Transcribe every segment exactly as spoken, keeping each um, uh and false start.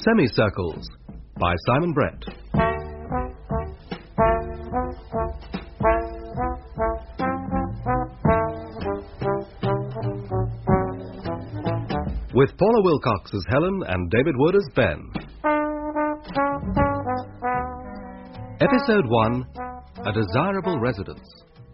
Semicircles by Simon Brett. With Paula Wilcox as Helen and David Wood as Ben. Episode one, A Desirable Residence.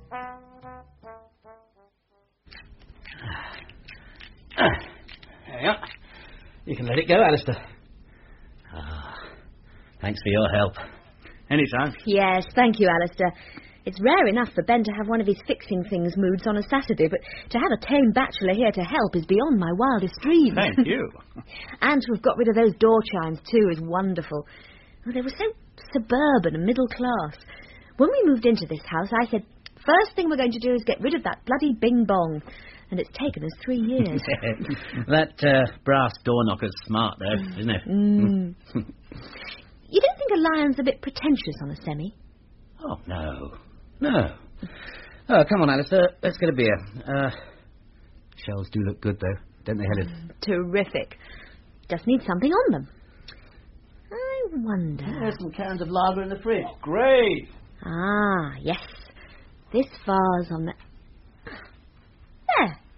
There you are. You can let it go, Alistair. Ah, thanks for your help. Anytime. Yes, thank you, Alistair. It's rare enough for Ben to have one of his fixing things moods on a Saturday, but to have a tame bachelor here to help is beyond my wildest dreams. Thank you. And to have got rid of those door chimes, too, is wonderful. Oh, they were so suburban and middle class. When we moved into this house, I said, first thing we're going to do is get rid of that bloody bing-bong. And it's taken us three years. That uh, brass door knocker's smart, though, mm. isn't it? Mm. You don't think a lion's a bit pretentious on a semi? Oh, no. No. Oh, come on, Alistair. Let's get a beer. Uh, shells do look good, though, don't they, Helen? Mm, terrific. Just need something on them. I wonder... There's some cans of lager in the fridge. Great. Ah, yes. This vase on the... There.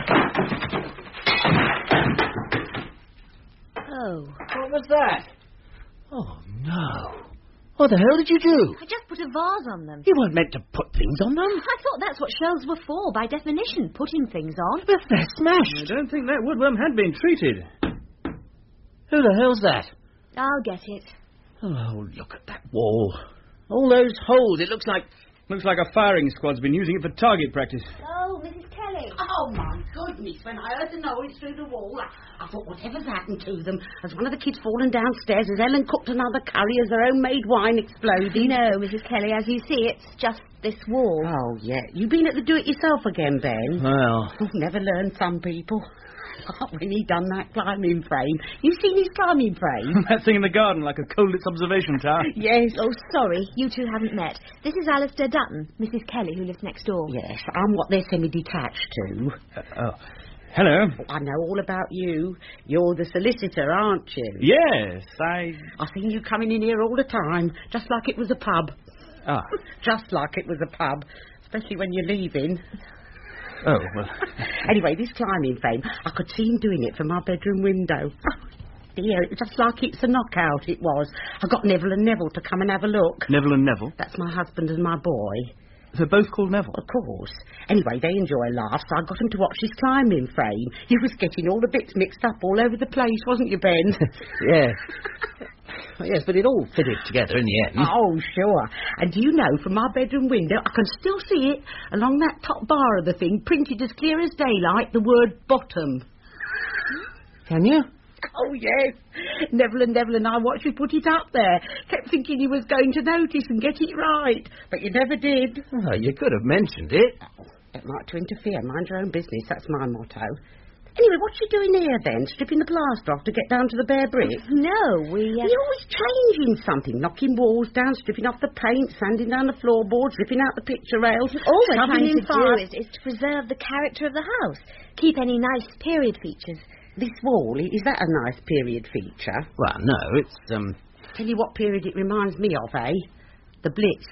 Oh. What was that? Oh, no. What the hell did you do? I just put a vase on them. You weren't meant to put things on them. I thought that's what shells were for, by definition, putting things on. But they're smashed. I don't think that woodworm had been treated. Who the hell's that? I'll get it. Oh, look at that wall. All those holes. It looks like... Looks like a firing squad's been using it for target practice. Oh, Missus Kelly. Oh, my goodness. When I heard the noise through the wall, I, I thought, whatever's happened to them? Has one of the kids fallen downstairs? Has Ellen cooked another curry? Has her homemade wine exploded? No, Missus Kelly, as you see, it's just this wall. Oh, yeah. You been at the do-it-yourself again, Ben? Well... Oh, never learn some people. Oh, when he done that climbing frame. You seen his climbing frame? That thing in the garden, like a Colditz observation tower. Yes. Oh, sorry, you two haven't met. This is Alistair Dutton, Missus Kelly, who lives next door. Yes, I'm what they're semi-detached to. Uh, oh, hello. I know all about you. You're the solicitor, aren't you? Yes, I... I seen you coming in here all the time, just like it was a pub. Ah. Just like it was a pub, especially when you're leaving. Oh, well... Anyway, this climbing frame, I could see him doing it from my bedroom window. Oh, dear, it was just like it's a knockout, it was. I got Neville and Neville to come and have a look. Neville and Neville? That's my husband and my boy. They're both called Neville? Of course. Anyway, they enjoy a laugh, so I got him to watch his climbing frame. You was getting all the bits mixed up all over the place, wasn't you, Ben? Yes. Yes, but it all fitted together in the end. Oh, sure. And do you know, from my bedroom window, I can still see it, along that top bar of the thing, printed as clear as daylight, the word bottom. Can you? Oh, yes. Neville and Neville and I watched you put it up there. Kept thinking you was going to notice and get it right, but you never did. Oh, you could have mentioned it. Oh, don't like to interfere. Mind your own business. That's my motto. Anyway, what you doing here, then? Stripping the plaster off to get down to the bare brick? No, we... Uh... You're always changing something. Knocking walls down, stripping off the paint, sanding down the floorboards, ripping out the picture rails. All we're trying to fire. do is, is to preserve the character of the house. Keep any nice period features. This wall, is that a nice period feature? Well, no, it's, um... Tell you what period it reminds me of, eh? The Blitz.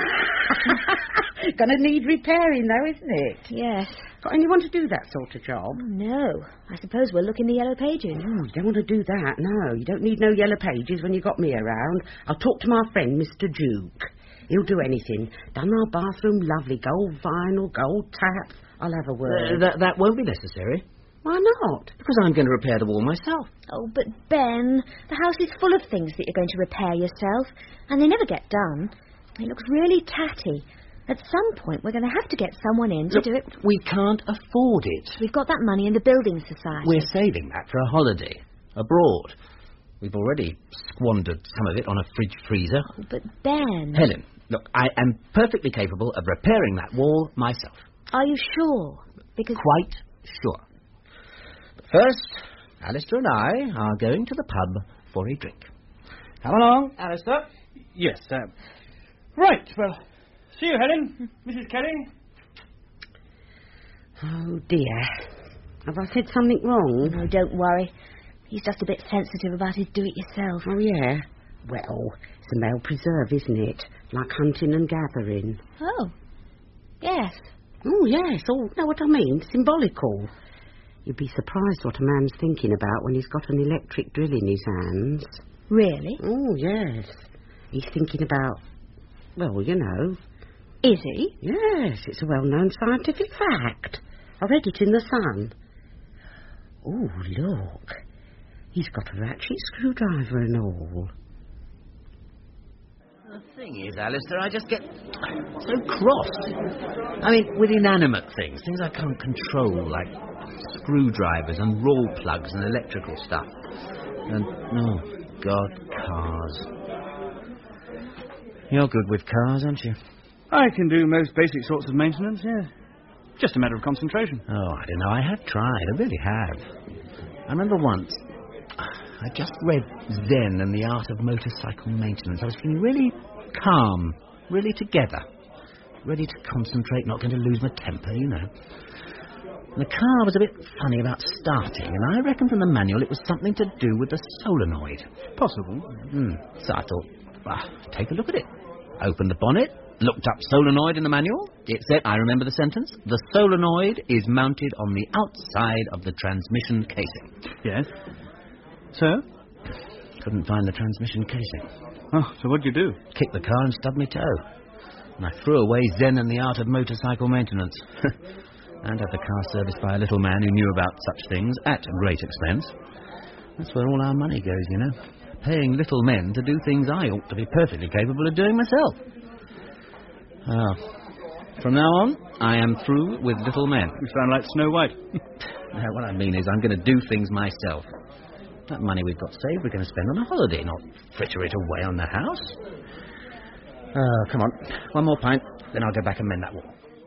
Gonna need repairing, though, isn't it? Yes. Got anyone to do that sort of job? Oh, no. I suppose we'll look in the Yellow Pages. Oh, you don't want to do that, no. You don't need no Yellow Pages when you got me around. I'll talk to my friend, Mister Duke. He'll do anything. Done our bathroom lovely. Gold vinyl, gold taps. I'll have a word. Uh, that, that won't be necessary. Why not? Because I'm going to repair the wall myself. Oh, but Ben, the house is full of things that you're going to repair yourself, and they never get done. It looks really tatty. At some point, we're going to have to get someone in to Look, do it. We can't afford it. We've got that money in the Building Society. We're saving that for a holiday abroad. We've already squandered some of it on a fridge freezer. Oh, but Ben... Helen, look, I am perfectly capable of repairing that wall myself. Are you sure? Because... Quite sure. But first, Alistair and I are going to the pub for a drink. Come along, Alistair. Yes, uh... Right, well... See you, Helen. Missus Kelly. Oh, dear. Have I said something wrong? No, don't worry. he's just a bit sensitive about his do-it-yourself. Oh, yeah? Well, it's a male preserve, isn't it? Like hunting and gathering. Oh, yes. Oh, yes. Oh, know what I mean? Symbolical. You'd be surprised what a man's thinking about when he's got an electric drill in his hands. Really? Oh, yes. He's thinking about, well, you know. Is he? Yes, it's a well-known scientific fact. I read it in The Sun. Oh, look. He's got a ratchet screwdriver and all. The thing is, Alistair, I just get so cross. I mean, with inanimate things, things I can't control, like screwdrivers and roll plugs and electrical stuff. And, oh, God, cars. You're good with cars, aren't you? I can do most basic sorts of maintenance, yeah. Just a matter of concentration. Oh, I don't know. I have tried. I really have. I remember once, I just read Zen and the Art of Motorcycle Maintenance. I was feeling really calm, really together, ready to concentrate, not going to lose my temper, you know. And the car was a bit funny about starting, and I reckon from the manual it was something to do with the solenoid. Possible. Hmm. So I thought, ah, take a look at it. Opened the bonnet, looked up solenoid in the manual. It said, I remember the sentence, the solenoid is mounted on the outside of the transmission casing. Yes. So? Couldn't find the transmission casing. Oh, so what'd you do? Kicked the car and stubbed my toe. And I threw away Zen and the Art of Motorcycle Maintenance. And had the car serviced by a little man who knew about such things at great expense. That's where all our money goes, you know. Paying little men to do things I ought to be perfectly capable of doing myself. Ah. From now on, I am through with little men. You sound like Snow White. No, what I mean is I'm going to do things myself. That money we've got saved we're going to spend on a holiday, not fritter it away on the house. Oh, come on. One more pint, then I'll go back and mend that wall.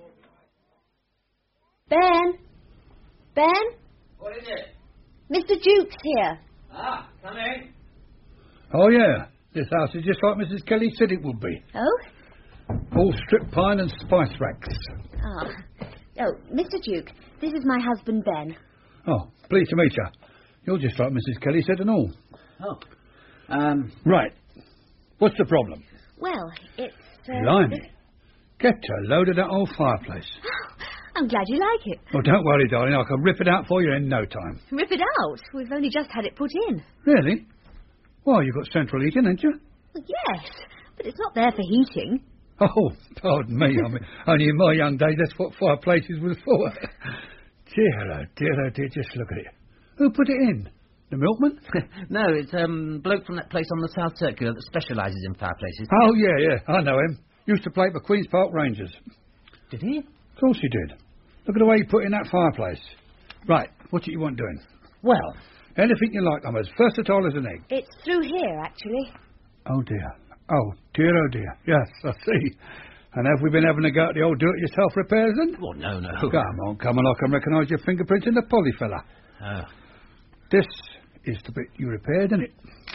Ben? Ben? What is it? Mister Duke's here. Ah, come in. Oh, yeah. This house is just like Missus Kelly said it would be. Oh? All strip pine and spice racks. Ah. Oh, Mister Duke, this is my husband, Ben. Oh, pleased to meet you. You're just like Missus Kelly said and all. Oh. Um... Right. What's the problem? Well, it's... Uh, Blimey. Get a load of that old fireplace. I'm glad you like it. Oh, don't worry, darling. I can rip it out for you in no time. Rip it out? We've only just had it put in. Really? Well, you've got central heating, haven't you? Well, yes, but it's not there for heating. Oh, pardon me. I mean, only in my young days, that's what fireplaces was for. Dear, oh dear, oh dear, just look at it. Who put it in? The milkman? No, it's a um, bloke from that place on the South Circular that specialises in fireplaces. Oh, yeah, yeah, I know him. Used to play for Queen's Park Rangers. Did he? Of course he did. Look at the way he put in that fireplace. Right, what do you want doing? Well... Anything you like, I'm as versatile as an egg. It's through here, actually. Oh, dear. Oh, dear, oh, dear. Yes, I see. And have we been having a go at the old do-it-yourself repairs, then? Oh, no, no. Come on, come on, I can recognise your fingerprints in the poly fella. Oh. This is the bit you repaired, isn't it?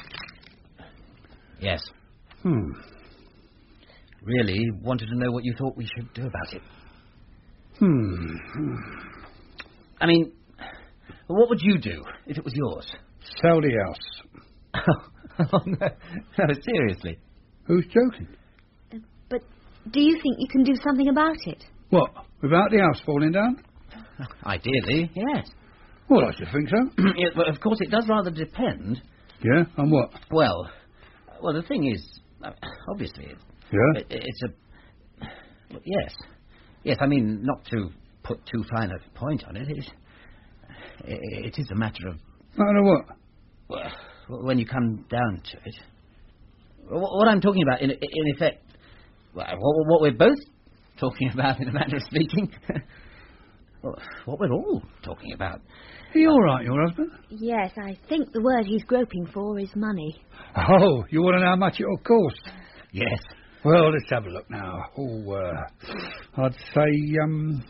Yes. Hmm. Really wanted to know what you thought we should do about it. Hmm. I mean, what would you do if it was yours? Sell the house. Oh, no, no, seriously. Who's joking? Uh, but do you think you can do something about it? What, without the house falling down? Ideally, yes. Well, I should think so. Yeah, well, of course, it does rather depend. Yeah, on what? Well, well, the thing is, uh, obviously, it, Yeah? it, it's a... Well, yes. Yes, I mean, not to put too fine a point on it, it, it, it is a matter of... Matter of what? Well, when you come down to it... What, what I'm talking about, in, in effect... Well, what, what we're both talking about, in a manner of speaking... Well, what we're all talking about. Are you all right, your husband? Yes, I think the word he's groping for is money. Oh, you want to know how much it'll cost? Yes. Well, let's have a look now. Oh, uh, I'd say, um...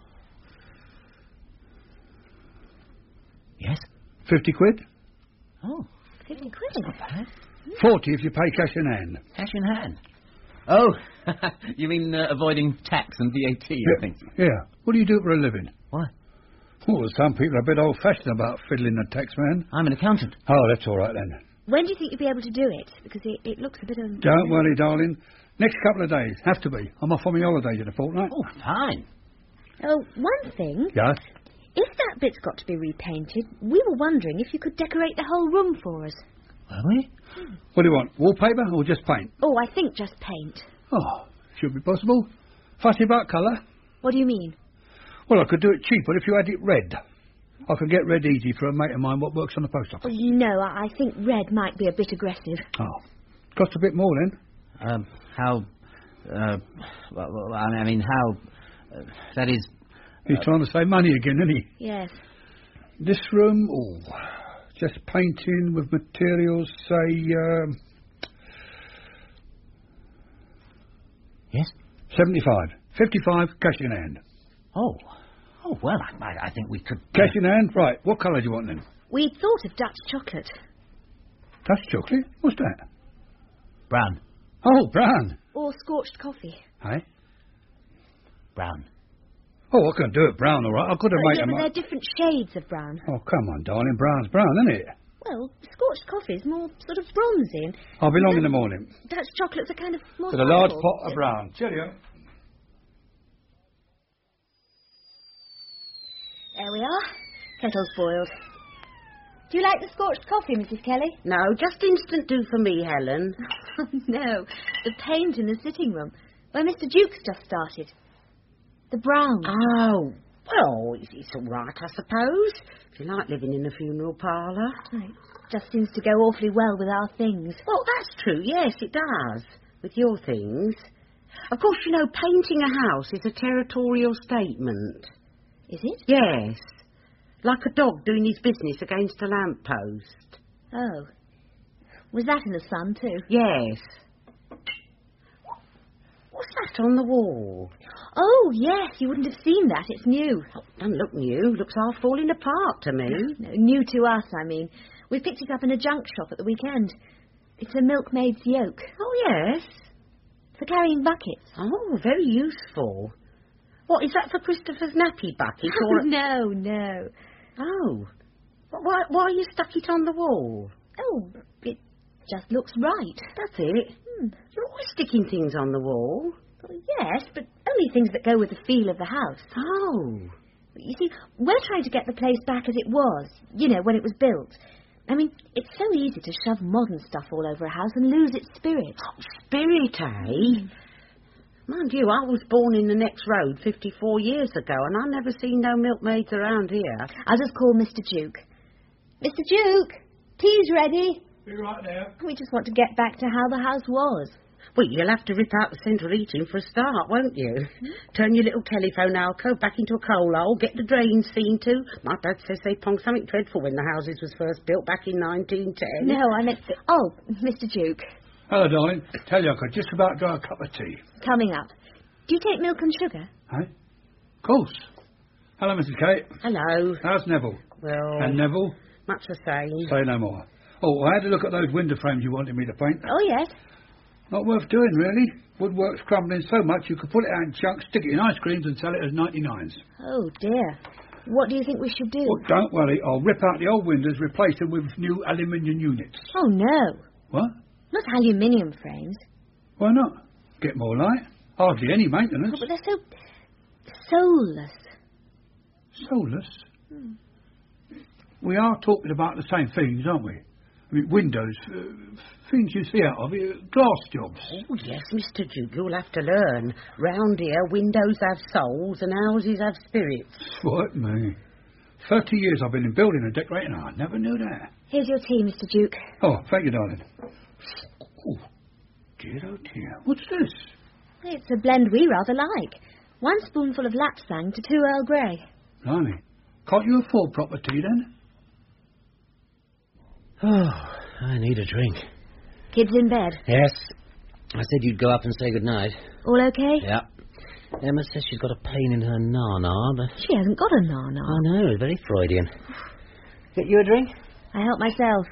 Yes? Fifty quid? Oh, Fifty quid? not bad. Forty if you pay cash in hand. Cash in hand. Oh, you mean uh, avoiding tax and V A T, I think. Yeah. What do you do for a living? What? Oh, some people are a bit old-fashioned about fiddling the tax man. I'm an accountant. Oh, that's all right then. When do you think you'll be able to do it? Because it, it looks a bit of... Don't worry, darling. Next couple of days. Have to be. I'm off on my holidays in a fortnight. Oh, fine. Oh, one thing. Yes? If that bit's got to be repainted, we were wondering if you could decorate the whole room for us. Are we? What do you want? Wallpaper or just paint? Oh, I think just paint. Oh, should be possible. Fussy about colour? What do you mean? Well, I could do it cheaper if you had it red. I can get red easy for a mate of mine what works on the post office. Well, no, I I think red might be a bit aggressive. Oh, cost a bit more then. Um, how... Uh, well, well, I mean, how... Uh, that is... He's trying to save money again, isn't he? Yes. This room, oh, just painting with materials, say, um, Yes? seventy-five. fifty-five, cash in hand. Oh. Oh, well, I, I, I think we could... Cash in hand? Right. What colour do you want then? We thought of Dutch chocolate. Dutch chocolate? What's that? Brown. Oh, brown. Or scorched coffee. Hey? Brown. Oh, I can do it brown, all right. I could have Oh, made yeah, a... but mi- they're different shades of brown. Oh, come on, darling. Brown's brown, isn't it? Well, scorched coffee's more sort of bronzy, and I'll be along in the morning. Dutch chocolates are kind of more... With a large subtle. pot of brown. Cheerio. There we are. Kettle's boiled. Do you like the scorched coffee, Missus Kelly? No, just instant do for me, Helen. Oh, no. The paint in the sitting room, where Mister Duke's just started. The brown. Oh, well, it's, it's all right, I suppose. If you like living in a funeral parlour. Right. Just seems to go awfully well with our things. Well, that's true, yes, it does. With your things. Of course, you know, painting a house is a territorial statement. Is it? Yes. Like a dog doing his business against a lamppost. Oh. Was that in the sun, too? Yes. What's that on the wall? Oh, yes. You wouldn't have seen that. It's new. Oh, doesn't look new. Looks half falling apart to me. No, new to us, I mean. We picked it up in a junk shop at the weekend. It's a milkmaid's yoke. Oh, yes. For carrying buckets. Oh, very useful. What, is that for Christopher's nappy bucket? Or a... no, no. Oh. Why, why you stuck it on the wall? Oh, it just looks right. That's it. Hmm. You're always sticking things on the wall. Well, yes, but only things that go with the feel of the house. Oh. You see, we're trying to get the place back as it was, you know, when it was built. I mean, it's so easy to shove modern stuff all over a house and lose its spirit. Spirit, eh? Mm. Mind you, I was born in the next road fifty-four years ago, and I never seen no milkmaids around here. I'll just call Mister Duke. Mister Duke, tea's ready. Be right there. We just want to get back to how the house was. Well, you'll have to rip out the central heating for a start, won't you? Turn your little telephone alcove back into a coal hole, get the drains seen to. My dad says they ponged something dreadful when the houses was first built back in nineteen ten. No, I meant... Oh, Mister Duke. Hello, darling. Tell you, I could just about draw a cup of tea. Coming up. Do you take milk and sugar? Hey? Of course. Hello, Missus Kate. Hello. How's Neville? Well... And Neville? Much the same. Say no more. Oh, I had a look at those window frames you wanted me to paint. Oh, yes. Not worth doing, really. Woodwork's crumbling so much you could put it out in chunks, stick it in ice creams and sell it as ninety-nines. Oh, dear. What do you think we should do? Well, don't worry. I'll rip out the old windows, replace them with new aluminium units. Oh, no. What? Not aluminium frames. Why not? Get more light. Hardly any maintenance. Oh, but they're so soulless. Soulless? Hmm. We are talking about the same things, aren't we? I mean, windows, uh, things you see out of it, glass jobs. Oh, yes, Mister Duke, you'll have to learn. Round here, windows have souls and houses have spirits. What, me? Thirty years I've been in building and decorating. I never knew that. Here's your tea, Mister Duke. Oh, thank you, darling. Oh, dear, oh dear. What's this? It's a blend we rather like. One spoonful of lapsang to two Earl Grey. Blimey. Can't you afford proper tea, then? Oh, I need a drink. Kids in bed. Yes. I said you'd go up and say goodnight. All okay? Yeah. Emma says she's got a pain in her nana, but... She hasn't got a nana. I know, it's very Freudian. Get you a drink? I help myself.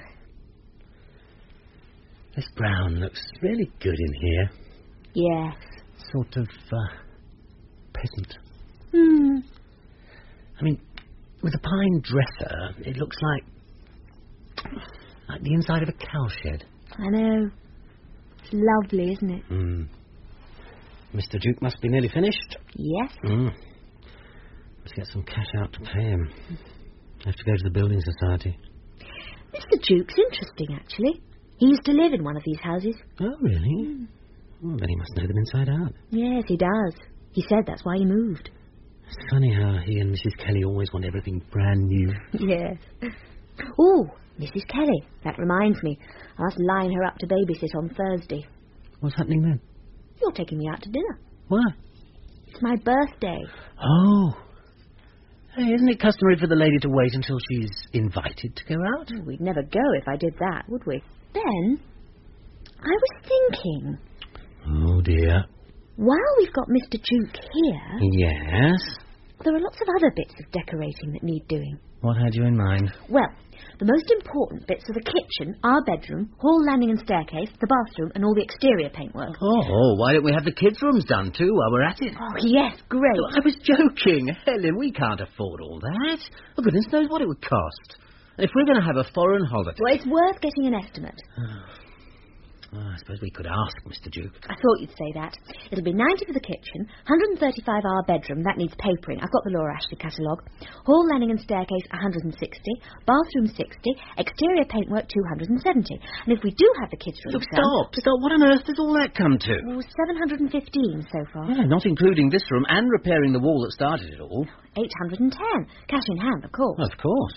This brown looks really good in here. Yes. Sort of, uh, peasant. Hmm. I mean, with a pine dresser, it looks like... like the inside of a cowshed. I know. It's lovely, isn't it? Mm. Mister Duke must be nearly finished. Yes. Mm. Let's get some cash out to pay him. I have to go to the building society. Mister Duke's interesting, actually. He used to live in one of these houses. Oh, really? Mm. Well, then he must know them inside out. Yes, he does. He said that's why he moved. It's funny how he and Missus Kelly always want everything brand new. Yes. Oh, Missus Kelly. That reminds me. I must line her up to babysit on Thursday. What's happening then? You're taking me out to dinner. Why? It's my birthday. Oh. Hey, isn't it customary for the lady to wait until she's invited to go out? Oh, we'd never go if I did that, would we? Ben, I was thinking... Oh, dear. While we've got Mister Duke here... Yes? There are lots of other bits of decorating that need doing. What had you in mind? Well, the most important bits are the kitchen, our bedroom, hall, landing and staircase, the bathroom, and all the exterior paintwork. Oh, why don't we have the kids' rooms done too while we're at it? Oh, yes, great. I was joking. Helen, we can't afford all that. Oh, goodness knows what it would cost. And if we're going to have a foreign holiday... Well, it's worth getting an estimate. Oh, I suppose we could ask Mister Duke. I thought you'd say that. It'll be ninety for the kitchen, one hundred thirty-five our bedroom, that needs papering. I've got the Laura Ashley catalogue. Hall, landing and staircase, one hundred sixty. Bathroom, sixty. Exterior paintwork, two hundred seventy. And if we do have the kids' room Look, stop, stop. What on earth does all that come to? Oh, seven hundred fifteen so far. Yeah, not including this room and repairing the wall that started it all. eight hundred ten. Cash in hand, of course. Of course.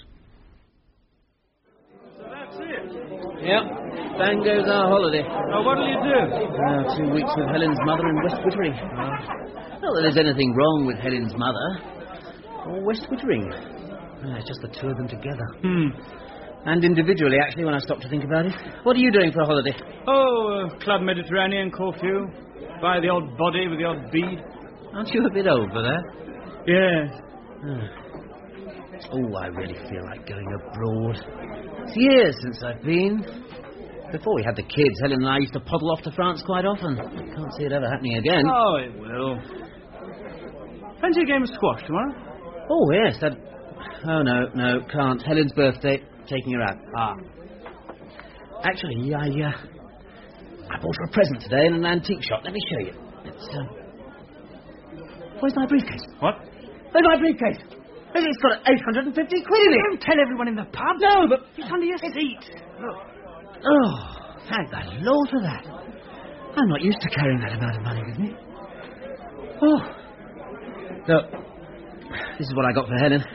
So that's it. Yep. Bang goes our holiday. Oh, what'll you do? Uh, two weeks with Helen's mother in West Wittering. Uh, not that there's anything wrong with Helen's mother. Or West Wittering. Uh, it's just the two of them together. Hmm. And individually, actually, when I stop to think about it. What are you doing for a holiday? Oh, uh, Club Mediterranean, Corfu. Buy the odd body with the odd bead. Aren't you a bit old for that? Yes. Uh. Oh, I really feel like going abroad. It's years since I've been. Before we had the kids, Helen and I used to poddle off to France quite often. I can't see it ever happening again. Oh, it will. Fancy a game of squash tomorrow? Oh, yes, that... Oh, no, no, can't. Helen's birthday, taking her out. Ah. Actually, I, uh... I bought her a present today in an antique shop. Let me show you. It's, uh... Where's my briefcase? What? Where's my briefcase? It's got eight hundred fifty quid in it. Don't tell everyone in the pub. No, but... It's under your seat. Look. Oh, thank the Lord for that. I'm not used to carrying that amount of money with me. Oh. Look, this is what I got for Helen.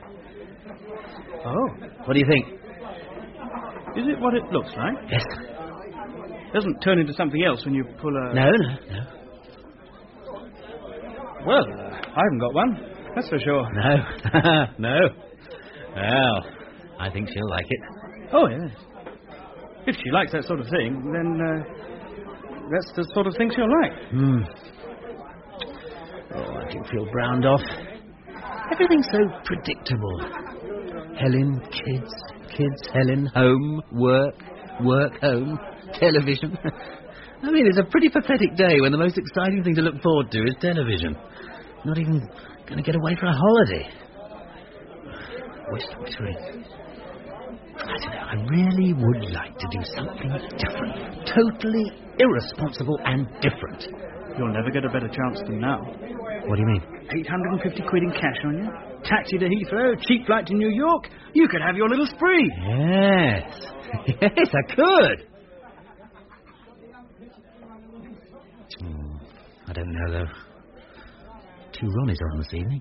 Oh. What do you think? Is it what it looks like? Yes. It doesn't turn into something else when you pull a... No, no, no. Well, uh, I haven't got one. That's for sure. No. No. Well, I think she'll like it. Oh, yes. If she likes that sort of thing, then uh, that's the sort of thing she'll like. Hmm. Oh, I do feel browned off. Everything's so predictable. Helen, kids, kids, Helen, home, work, work, home, television. I mean, it's a pretty pathetic day when the most exciting thing to look forward to is television. Not even going to get away for a holiday. West Wittering. I don't know, I really would like to do something different. Totally irresponsible and different. You'll never get a better chance than now. What do you mean? eight hundred fifty quid in cash on you. Taxi to Heathrow, cheap flight to New York. You could have your little spree. Yes. Yes, I could. Oh, I don't know, though. Two Ronnies are on this evening.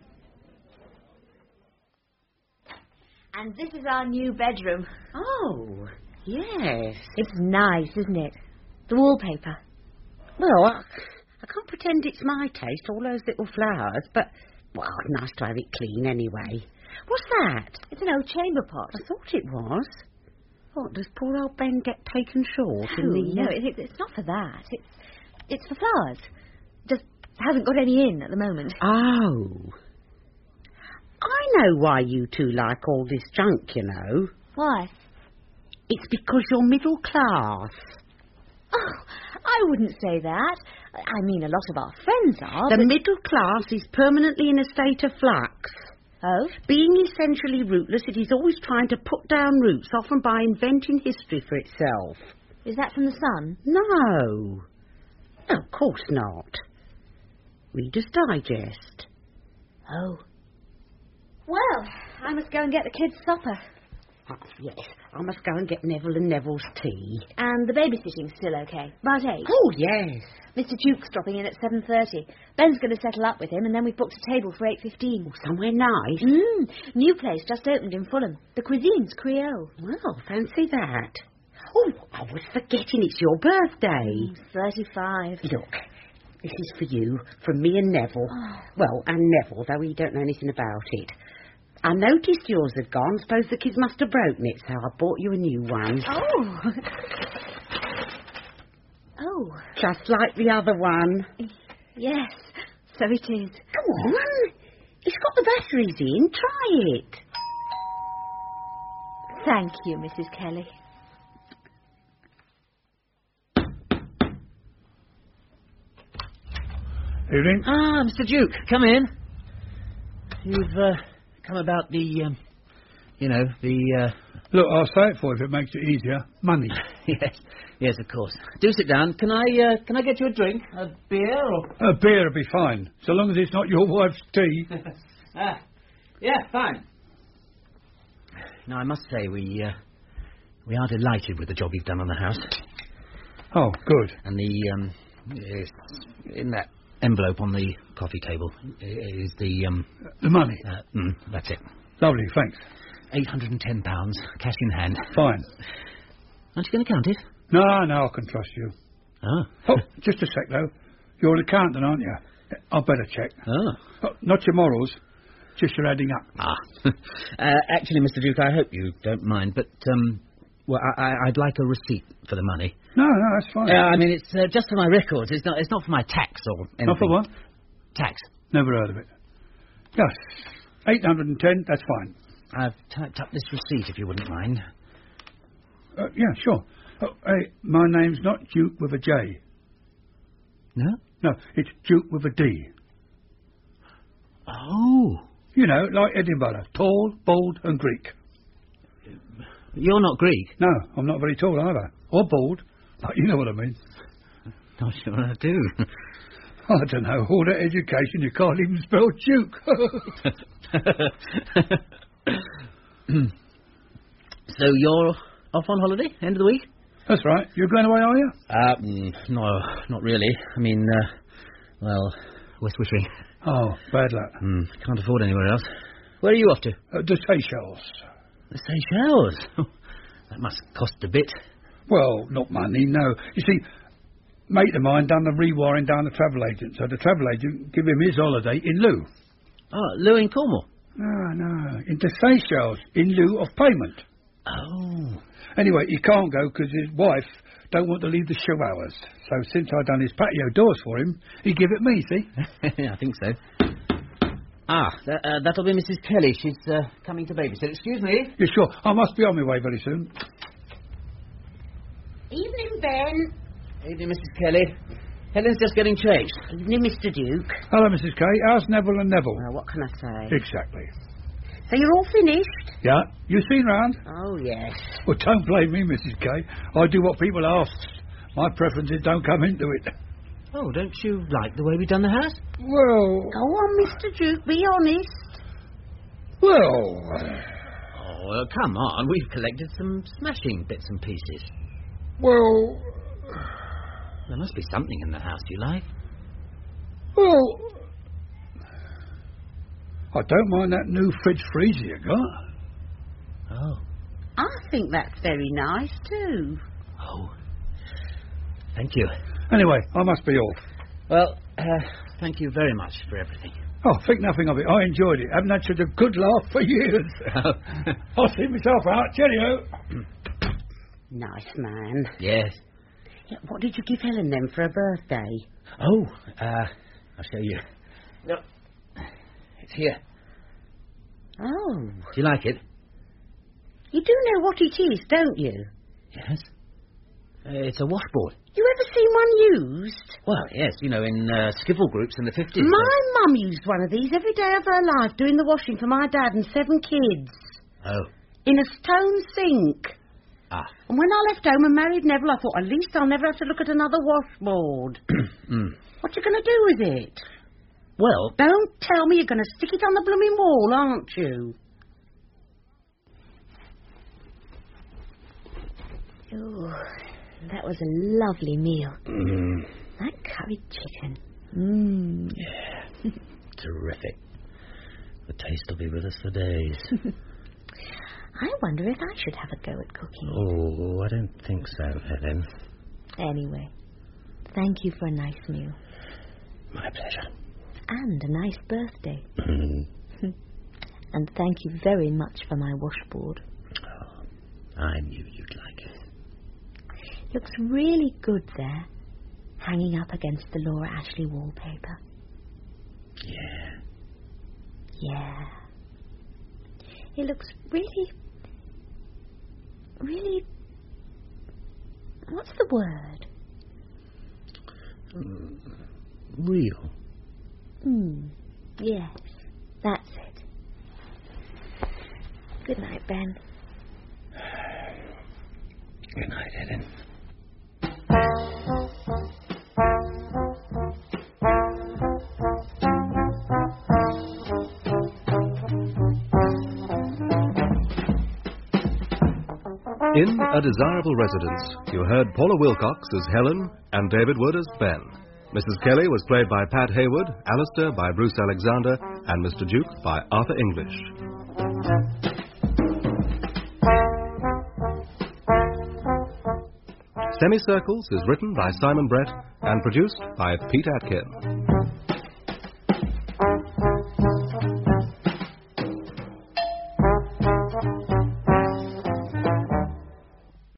And this is our new bedroom. Oh, yes. It's nice, isn't it? The wallpaper. Well, I, I can't pretend it's my taste, all those little flowers, but, well, nice to have it clean anyway. What's that? It's an old chamber pot. I thought it was. What, does poor old Ben get taken short No, in the... no, it, it's not for that. It's, it's for flowers. Just hasn't got any in at the moment. Oh. I know why you two like all this junk, you know. Why? It's because you're middle class. Oh, I wouldn't say that. I mean, a lot of our friends are. The but... middle class is permanently in a state of flux. Oh? Being essentially rootless, it is always trying to put down roots, often by inventing history for itself. Is that from the Sun? No. No, of course not. Reader's Digest. Oh. Well, I must go and get the kids' supper. Oh, yes, I must go and get Neville and Neville's tea. And the babysitting's still okay? About eight? Oh, yes. Mister Duke's dropping in at seven thirty. Ben's going to settle up with him, and then we've booked a table for eight fifteen. Oh, somewhere nice. Mmm, new place just opened in Fulham. The cuisine's Creole. Well, fancy that. Oh, I was forgetting it's your birthday. Mm, thirty-five. Look, this is for you, from me and Neville. Oh. Well, and Neville, though he don't know anything about it. I noticed yours had gone. Suppose the kids must have broken it, so I bought you a new one. Oh. Oh. Just like the other one. Yes, so it is. Come on. It's got the batteries in. Try it. Thank you, Missus Kelly. Evening. Ah, Mister Duke, come in. You've uh, come about the, um, you know, the... Uh... Look, I'll say it for you if it makes it easier. Money. yes, yes, of course. Do sit down. Can I, uh, can I get you a drink? A beer or... A beer will be fine, so long as it's not your wife's tea. ah, yeah, fine. Now, I must say, we, uh, we are delighted with the job you've done on the house. Oh, good. And the, um, yes, in that envelope on the coffee table is the, um... The money. Uh, mm, that's it. Lovely, thanks. eight hundred and ten pounds, cash in hand. Fine. Aren't you going to count it? No, no, I can trust you. Oh. Oh, just a sec, though. You're an accountant, aren't you? I'll better check. Oh. Oh, not your morals, just your adding up. Ah. uh, actually, Mister Duke, I hope you don't mind, but, um... well, I, I, I'd like a receipt for the money. No, no, that's fine. Uh, I mean, it's uh, just for my records. It's not It's not for my tax or anything. Not for what? Tax. Never heard of it. Yes, eight hundred and ten, that's fine. I've typed up this receipt, if you wouldn't mind. Uh, yeah, sure. Oh, hey, my name's not Duke with a J. No? No, it's Duke with a D. Oh. You know, like Edinburgh. Tall, bald and Greek. You're not Greek? No, I'm not very tall either. Or bald. But you know what I mean. Not sure I do. I don't know. All that education, you can't even spell Duke. So you're off on holiday, end of the week? That's right. You're going away, are you? Uh, mm, no, not really. I mean, uh, well, West Wittering. Oh, bad luck. Mm, can't afford anywhere else. Where are you off to? Uh, the Seychelles. The Seychelles? That must cost a bit. Well, not money, no. You see, mate of mine done the rewiring down the travel agent, so the travel agent give him his holiday in lieu. Oh, Lou in Cornwall? No, no, into Seychelles in lieu of payment. Oh. Anyway, he can't go because his wife don't want to leave the show hours. So since I done his patio doors for him, he give it me, see? I think so. Ah, th- uh, that'll be Missus Kelly. She's uh, coming to babysit. Excuse me. Yeah, sure. I must be on my way very soon. Evening, Ben. Evening, Missus Kelly. Helen's just getting changed. Evening, Mister Duke. Hello, Missus Kay. How's Neville and Neville? Well, what can I say? Exactly. So you're all finished? Yeah. You seen round? Oh, yes. Well, don't blame me, Missus Kay. I do what people ask. My preferences don't come into it. Oh, don't you like the way we've done the house? Well... Go on, Mister Duke, be honest. Well... Oh, well, come on. We've collected some smashing bits and pieces. Well... There must be something in the house you like. Well... I don't mind that new fridge freezer you got. Oh. I think that's very nice, too. Oh. Thank you. Anyway, I must be off. Well, uh, thank you very much for everything. Oh, think nothing of it. I enjoyed it. Haven't had such a good laugh for years. I'll see myself out. Cheerio. Nice man. Yes. Yeah, what did you give Helen then for her birthday? Oh, uh, I'll show you. No, it's here. Oh. Do you like it? You do know what it is, don't you? Yes. Uh, it's a washboard. You ever seen one used? Well, yes, you know, in uh, skiffle groups in the fifties. My mum used one of these every day of her life, doing the washing for my dad and seven kids. Oh. In a stone sink. Ah. And when I left home and married Neville, I thought, at least I'll never have to look at another washboard. mm. What you going to do with it? Well... Don't tell me you're going to stick it on the blooming wall, aren't you? Ooh, that was a lovely meal. Mm. That curried chicken. Mmm. Yeah, terrific. The taste will be with us for days. I wonder if I should have a go at cooking. Oh, I don't think so, Helen. Anyway, thank you for a nice meal. My pleasure. And a nice birthday. Mm. And thank you very much for my washboard. Oh, I knew you'd like it. Looks really good there, hanging up against the Laura Ashley wallpaper. Yeah. Yeah. It looks really... really... What's the word? Mm, real. Hmm. Yes, that's it. Good night, Ben. Good night, Helen. In A Desirable Residence, you heard Paula Wilcox as Helen and David Wood as Ben. Missus Kelly was played by Pat Haywood, Alistair by Bruce Alexander, and Mister Duke by Arthur English. Semicircles is written by Simon Brett and produced by Pete Atkin.